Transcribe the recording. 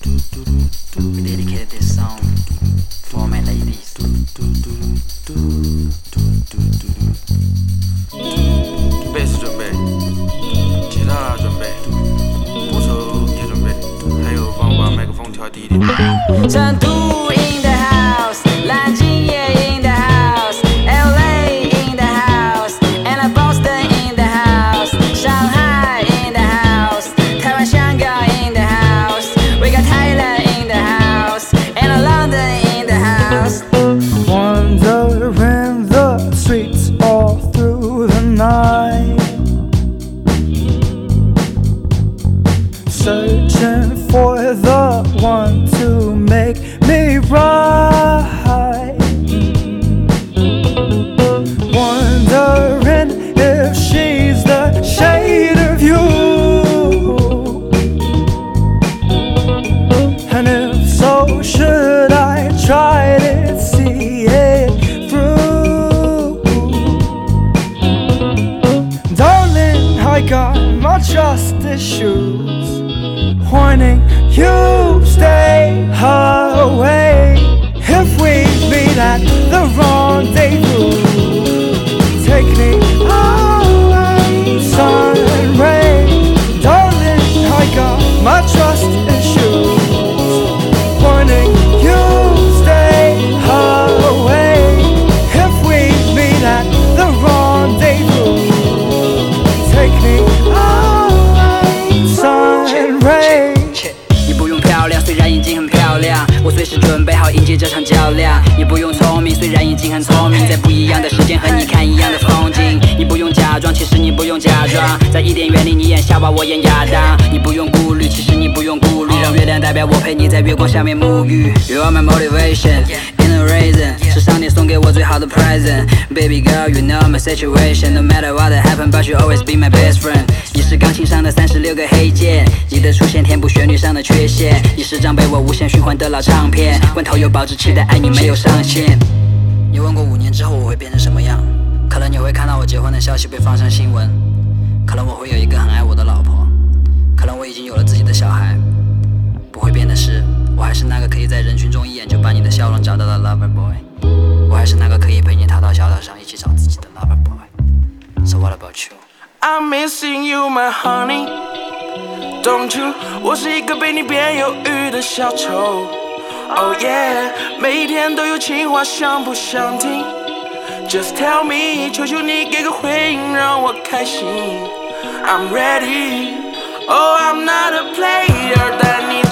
We dedicated this song for all my ladies. 贝斯准备，吉他准备，鼓手也准备，还有帮我把麦克风调低一点。 成都 in the house， 南京也 in the house，LA in the house，and Boston in the house， 上海 in the house， 台湾、香港 in the house，We got Thailand in the house，and London in the house。 Wandering the streets all through the night, searching for the one to make me right. Wondering if she's the shade of you, and if so, should I try to see it through? Darling, I got my trust issues, warning you stay away. If we meet at the rendezvous, take me away, sun and rain. Darling, I got my trust issues, warning you stay away. If we meet at the rendezvous, take me away, sun and rain. 你不用漂亮，虽然眼睛很漂亮，我随时准备好迎接这场较量。你不用聪明，虽然眼睛很聪明，在不一样的时间和你看一样的风景。你不用假装，其实你不用假装，在伊甸园里你演夏娃，我演亚当。你不用顾虑，其实你不用顾虑，让月亮代表我陪你在月光下面沐浴。You are my motivation, inner reason， 是上帝送给我最好的 present。Baby girl, you know my situation, no matter what happen, but you always be my best friend。你是钢琴上的36个黑键，你的出现填补旋律上的缺陷。你是张被我无限循环的老唱片，罐头有保质期的爱你没有上限。你问过5年之后我会变成什么样？可能你会看到我结婚的消息被放上新闻，可能我会有一个很爱我的老婆，可能我已经有了自己的小孩。不会变的是，我还是那个可以在人群中一眼就把你的笑容找到的 lover boy， 我还是那个可以陪你逃到小岛上一起找自己的 lover boy。 So what about you? I'm missing you, my honey. Don't you？ 我是一个被你变忧郁的小丑。Oh yeah， 每一天都有情话，想不想听 ？Just tell me， 求求你给个回应，让我开心。I'm ready。Oh，I'm not a player， 但你